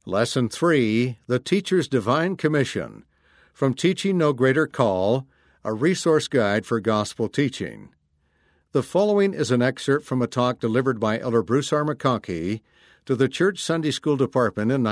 Lesson 3, The Teacher's Divine Commission. From Teaching No Greater Call, a resource guide for gospel teaching. The following is an excerpt from a talk delivered by Elder Bruce R. McConkie to the Church Sunday School Department in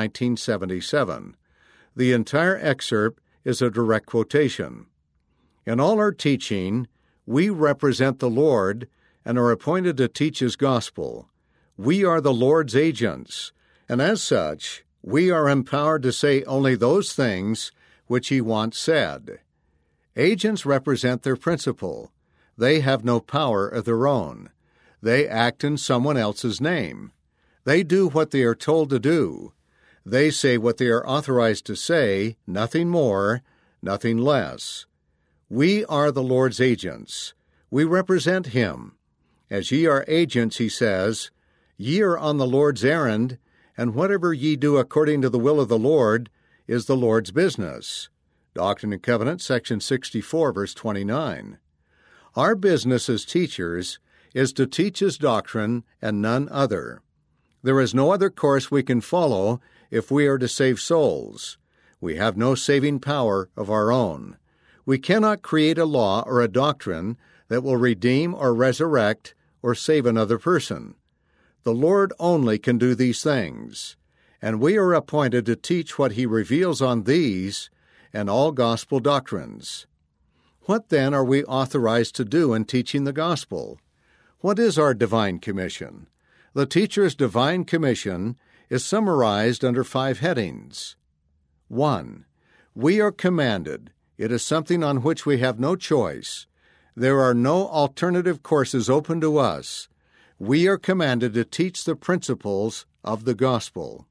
1977. The entire excerpt is a direct quotation. In all our teaching, we represent the Lord and are appointed to teach His gospel. We are the Lord's agents, and as such, we are empowered to say only those things which He wants said. Agents represent their principal. They have no power of their own. They act in someone else's name. They do what they are told to do. They say what they are authorized to say, nothing more, nothing less. We are the Lord's agents. We represent Him. As ye are agents, He says, ye are on the Lord's errand, and whatever ye do according to the will of the Lord is the Lord's business. Doctrine and Covenants, section 64, verse 29. Our business as teachers is to teach His doctrine and none other. There is no other course we can follow if we are to save souls. We have no saving power of our own. We cannot create a law or a doctrine that will redeem or resurrect or save another person. The Lord only can do these things, and we are appointed to teach what He reveals on these and all gospel doctrines. What then are we authorized to do in teaching the gospel? What is our divine commission? The teacher's divine commission is summarized under 5 headings. 1. We are commanded. It is something on which we have no choice. There are no alternative courses open to us. We are commanded to teach the principles of the gospel.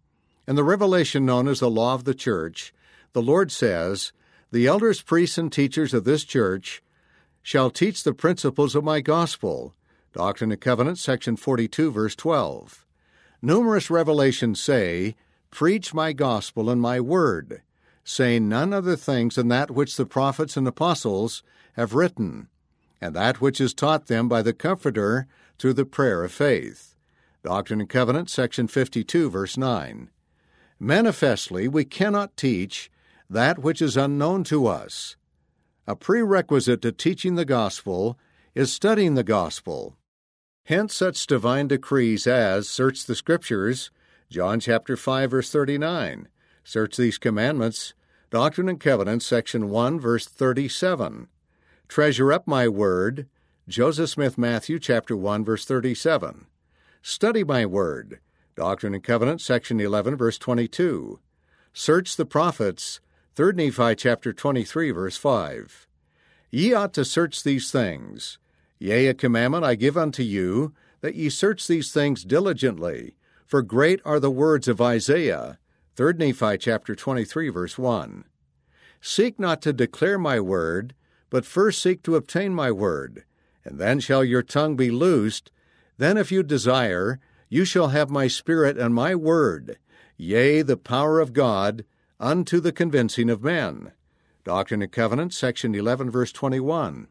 In the revelation known as the law of the church, the Lord says, "The elders, priests, and teachers of this church shall teach the principles of my gospel." Doctrine and Covenants, section 42, verse 12. Numerous revelations say, "Preach my gospel and my word," saying none other things than that which the prophets and apostles have written, and that which is taught them by the Comforter through the prayer of faith. Doctrine and Covenants, section 52, verse 9. Manifestly, we cannot teach that which is unknown to us. A prerequisite to teaching the gospel is studying the gospel. Hence such divine decrees as, search the Scriptures, John chapter 5, verse 39. Search these commandments, Doctrine and Covenants, section 1, verse 37. Treasure up my word, Joseph Smith Matthew chapter 1, verse 37. Study my word, Doctrine and Covenants, section 11, verse 22. Search the prophets, 3 Nephi chapter 23, verse 5. Ye ought to search these things. Yea, a commandment I give unto you, that ye search these things diligently. For great are the words of Isaiah, 3 Nephi chapter 23, verse 1. Seek not to declare my word, but first seek to obtain my word, and then shall your tongue be loosed. Then if you desire, you shall have my spirit and my word, yea, the power of God, unto the convincing of men. Doctrine and Covenants, section 11, verse 21.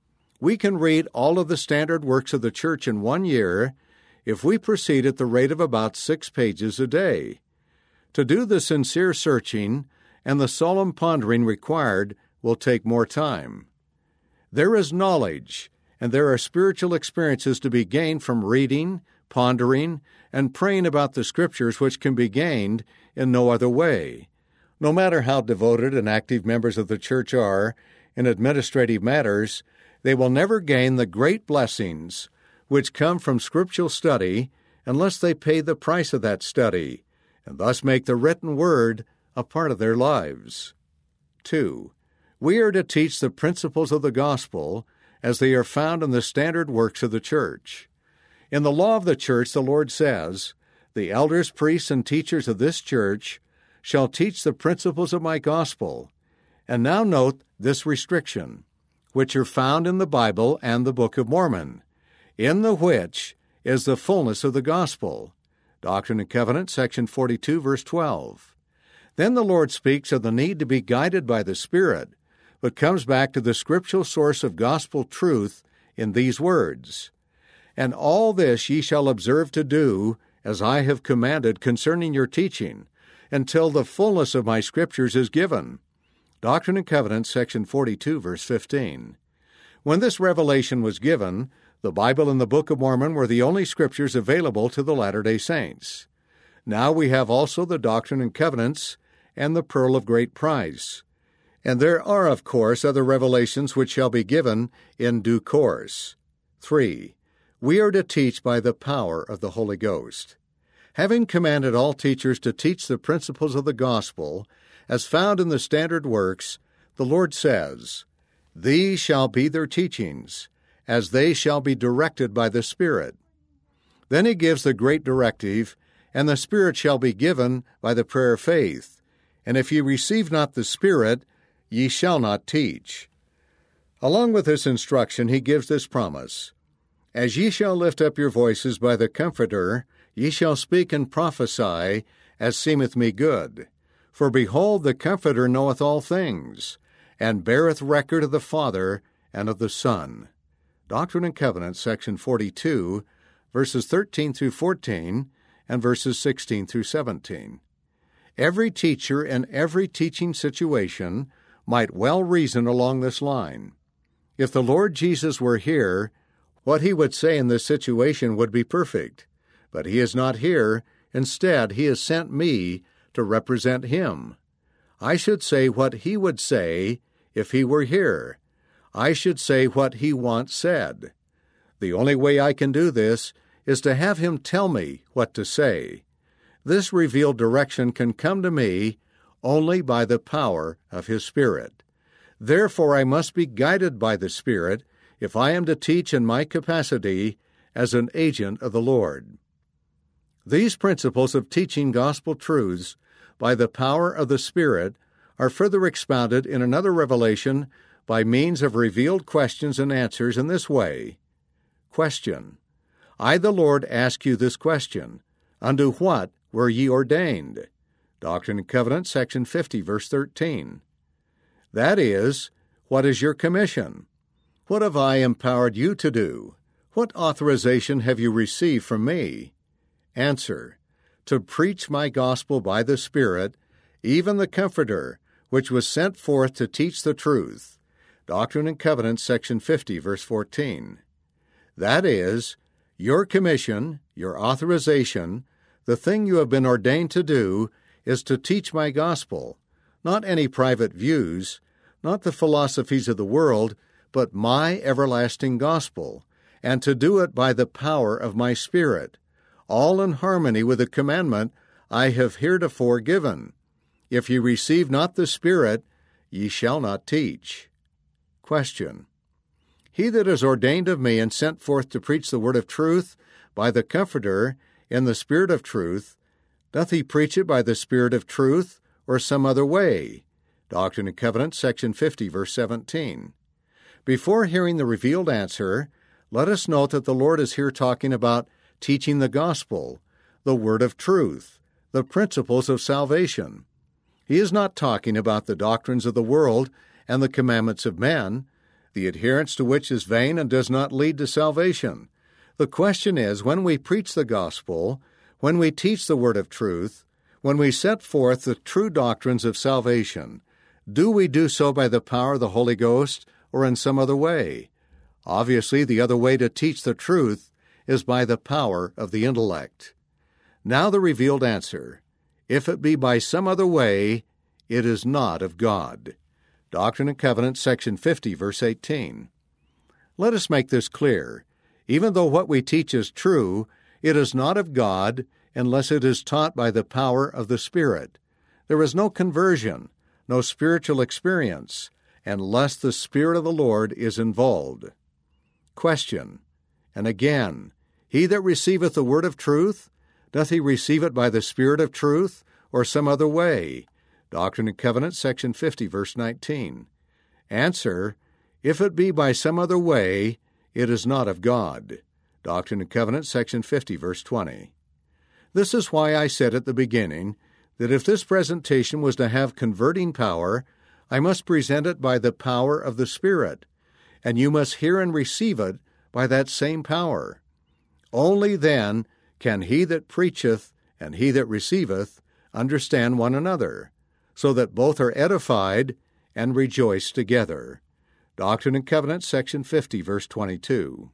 We can read all of the standard works of the church in 1 year if we proceed at the rate of about 6 pages a day. To do the sincere searching and the solemn pondering required will take more time. There is knowledge, and there are spiritual experiences to be gained from reading, pondering, and praying about the Scriptures which can be gained in no other way. No matter how devoted and active members of the church are in administrative matters, they will never gain the great blessings which come from scriptural study unless they pay the price of that study, and thus make the written word a part of their lives. 2. We are to teach the principles of the gospel as they are found in the standard works of the church. In the law of the church, the Lord says, "The elders, priests, and teachers of this church shall teach the principles of my gospel." And now note this restriction, which are found in the Bible and the Book of Mormon, in the which is the fullness of the gospel. Doctrine and Covenants, section 42, verse 12. Then the Lord speaks of the need to be guided by the Spirit, but comes back to the scriptural source of gospel truth in these words, "And all this ye shall observe to do, as I have commanded concerning your teaching, until the fullness of my Scriptures is given. Doctrine and Covenants, section 42, verse 15. When this revelation was given, the Bible and the Book of Mormon were the only Scriptures available to the Latter-day Saints. Now we have also the Doctrine and Covenants and the Pearl of Great Price. And there are, of course, other revelations which shall be given in due course. 3. We are to teach by the power of the Holy Ghost. Having commanded all teachers to teach the principles of the gospel, as found in the standard works, the Lord says, "These shall be their teachings, as they shall be directed by the Spirit." Then he gives the great directive, "And the Spirit shall be given by the prayer of faith. And if ye receive not the Spirit, ye shall not teach." Along with this instruction, he gives this promise, "As ye shall lift up your voices by the Comforter, ye shall speak and prophesy, as seemeth me good. For behold, the Comforter knoweth all things, and beareth record of the Father and of the Son." Doctrine and Covenants, section 42, verses 13 through 14, and verses 16 through 17. Every teacher in every teaching situation might well reason along this line. If the Lord Jesus were here, what he would say in this situation would be perfect. But he is not here. Instead, he has sent me to represent him. I should say what he would say if he were here. I should say what he wants said. The only way I can do this is to have him tell me what to say. This revealed direction can come to me only by the power of his Spirit. Therefore, I must be guided by the Spirit if I am to teach in my capacity as an agent of the Lord. These principles of teaching gospel truths by the power of the Spirit are further expounded in another revelation by means of revealed questions and answers in this way. Question: I, the Lord, ask you this question. Unto what were ye ordained? Doctrine and Covenants, section 50, verse 13. That is, what is your commission? What have I empowered you to do? What authorization have you received from me? Answer: to preach my gospel by the Spirit, even the Comforter, which was sent forth to teach the truth. Doctrine and Covenants, section 50, verse 14. That is, your commission, your authorization, the thing you have been ordained to do, is to teach my gospel, not any private views, not the philosophies of the world, but my everlasting gospel, and to do it by the power of my Spirit, all in harmony with the commandment I have heretofore given. If ye receive not the Spirit, ye shall not teach. Question: He that is ordained of me and sent forth to preach the word of truth by the Comforter in the Spirit of truth, doth he preach it by the Spirit of truth or some other way? Doctrine and Covenants, section 50, verse 17. Before hearing the revealed answer, let us note that the Lord is here talking about teaching the gospel, the word of truth, the principles of salvation. He is not talking about the doctrines of the world and the commandments of men, the adherence to which is vain and does not lead to salvation. The question is, when we preach the gospel, when we teach the word of truth, when we set forth the true doctrines of salvation, do we do so by the power of the Holy Ghost or in some other way? Obviously, the other way to teach the truth is by the power of the intellect. Now the revealed answer: if it be by some other way, it is not of God. Doctrine and Covenants, section 50, verse 18. Let us make this clear. Even though what we teach is true, it is not of God unless it is taught by the power of the Spirit. There is no conversion, no spiritual experience, unless the Spirit of the Lord is involved. Question: and again, he that receiveth the word of truth, doth he receive it by the Spirit of truth or some other way? Doctrine and Covenants, section 50, verse 19. Answer: if it be by some other way, it is not of God. Doctrine and Covenants, section 50, verse 20. This is why I said at the beginning that if this presentation was to have converting power, I must present it by the power of the Spirit, and you must hear and receive it by that same power. Only then can he that preacheth and he that receiveth understand one another, so that both are edified and rejoice together. Doctrine and Covenants, section 50, verse 22.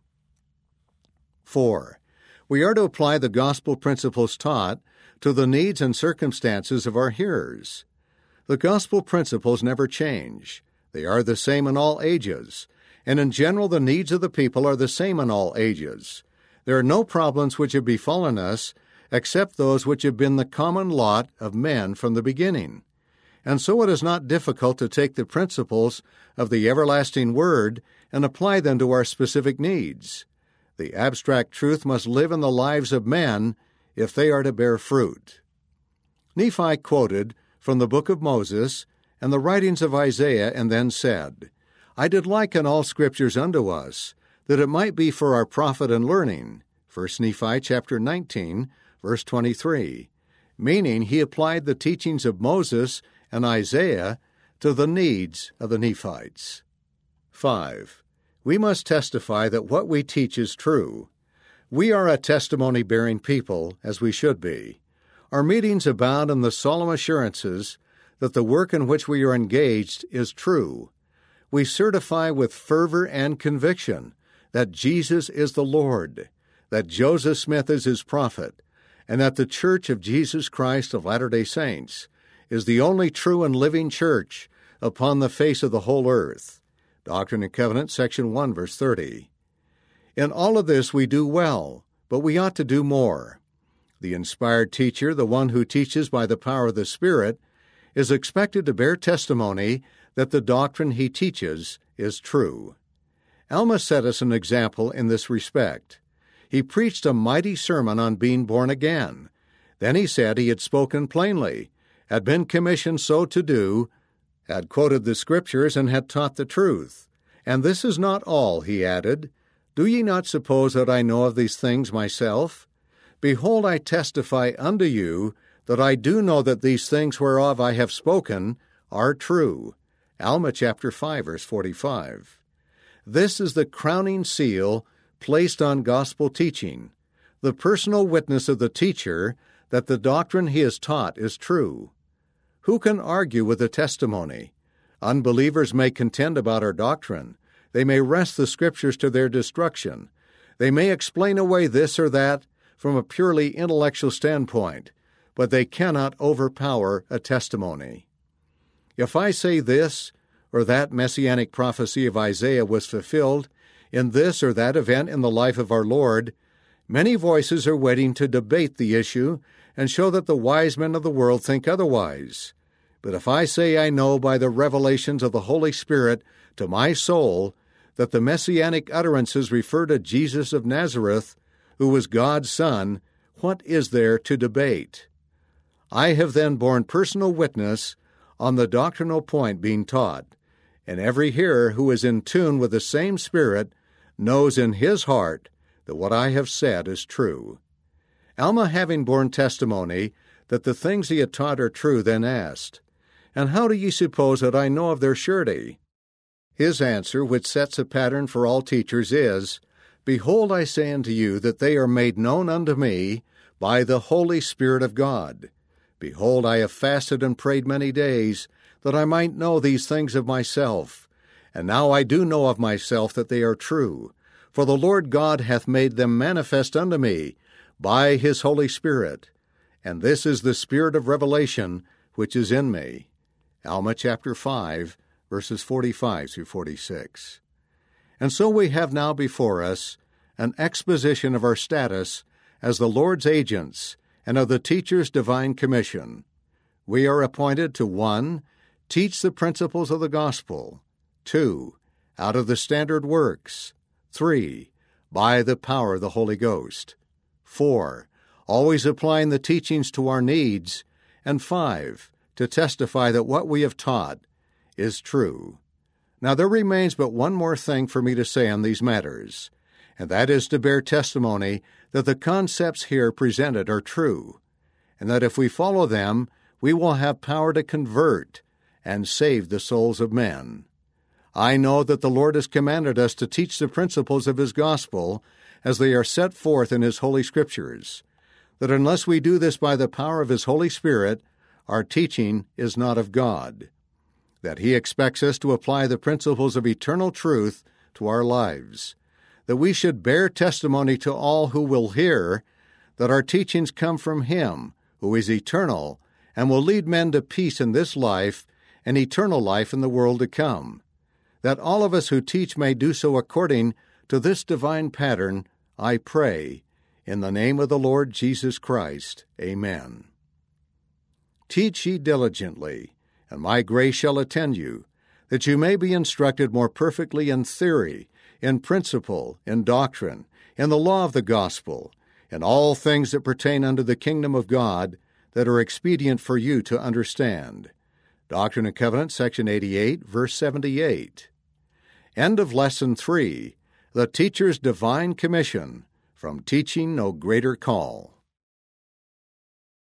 4. We are to apply the gospel principles taught to the needs and circumstances of our hearers. The gospel principles never change. They are the same in all ages, and in general the needs of the people are the same in all ages. There are no problems which have befallen us except those which have been the common lot of men from the beginning. And so it is not difficult to take the principles of the everlasting Word and apply them to our specific needs. The abstract truth must live in the lives of men if they are to bear fruit. Nephi quoted from the book of Moses and the writings of Isaiah, and then said, I did liken all scriptures unto us, that it might be for our profit and learning. 1 Nephi chapter 19, verse 23, meaning he applied the teachings of Moses and Isaiah to the needs of the Nephites. 5. We must testify that what we teach is true. We are a testimony-bearing people, as we should be. Our meetings abound in the solemn assurances that the work in which we are engaged is true. We certify with fervor and conviction that Jesus is the Lord, that Joseph Smith is his prophet, and that the Church of Jesus Christ of Latter-day Saints is the only true and living church upon the face of the whole earth. Doctrine and Covenants, section 1, verse 30. In all of this we do well, but we ought to do more. The inspired teacher, the one who teaches by the power of the Spirit, is expected to bear testimony that the doctrine he teaches is true. Alma set us an example in this respect. He preached a mighty sermon on being born again. Then he said he had spoken plainly, had been commissioned so to do, had quoted the Scriptures, and had taught the truth. And this is not all, he added. Do ye not suppose that I know of these things myself? Behold, I testify unto you that I do know that these things whereof I have spoken are true. Alma chapter 5, verse 45. This is the crowning seal placed on gospel teaching, the personal witness of the teacher that the doctrine he has taught is true. Who can argue with the testimony? Unbelievers may contend about our doctrine. They may wrest the Scriptures to their destruction. They may explain away this or that from a purely intellectual standpoint, but they cannot overpower a testimony. If I say this or that messianic prophecy of Isaiah was fulfilled in this or that event in the life of our Lord, many voices are waiting to debate the issue and show that the wise men of the world think otherwise. But if I say I know by the revelations of the Holy Spirit to my soul that the messianic utterances refer to Jesus of Nazareth, who was God's Son, what is there to debate? I have then borne personal witness on the doctrinal point being taught, and every hearer who is in tune with the same Spirit knows in his heart that what I have said is true. Alma, having borne testimony that the things he had taught are true, then asked, And how do ye suppose that I know of their surety? His answer, which sets a pattern for all teachers, is, Behold, I say unto you that they are made known unto me by the Holy Spirit of God. Behold, I have fasted and prayed many days, that I might know these things of myself. And now I do know of myself that they are true. For the Lord God hath made them manifest unto me by his Holy Spirit. And this is the spirit of revelation which is in me. Alma chapter 5, verses 45 through 46. And so we have now before us an exposition of our status as the Lord's agents and of the teacher's divine commission. We are appointed to 1. Teach the principles of the gospel. 2. Out of the standard works. 3. By the power of the Holy Ghost. 4. Always applying the teachings to our needs. And 5. To testify that what we have taught is true. Now there remains but one more thing for me to say on these matters, and that is to bear testimony that the concepts here presented are true, and that if we follow them, we will have power to convert and save the souls of men. I know that the Lord has commanded us to teach the principles of his gospel as they are set forth in his Holy Scriptures, that unless we do this by the power of his Holy Spirit, our teaching is not of God, that He expects us to apply the principles of eternal truth to our lives, that we should bear testimony to all who will hear that our teachings come from Him who is eternal and will lead men to peace in this life and eternal life in the world to come, that all of us who teach may do so according to this divine pattern, I pray, in the name of the Lord Jesus Christ. Amen. Teach ye diligently, and my grace shall attend you, that you may be instructed more perfectly in theory, in principle, in doctrine, in the law of the gospel, in all things that pertain unto the kingdom of God, that are expedient for you to understand. Doctrine and Covenants, section 88, verse 78. End of Lesson 3, The Teacher's Divine Commission, from Teaching No Greater Call.